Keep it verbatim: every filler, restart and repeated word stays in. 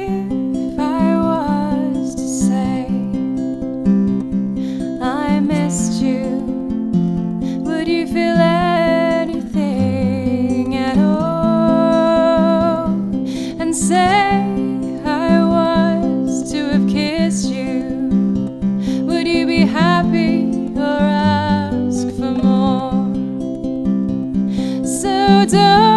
if I was to say I missed you, would you feel anything at all? And say I was to have kissed you, would you be happy or ask for more? So don't